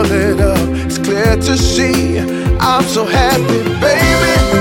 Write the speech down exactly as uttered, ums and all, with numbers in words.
pull it up, it's clear to see I'm so happy, baby.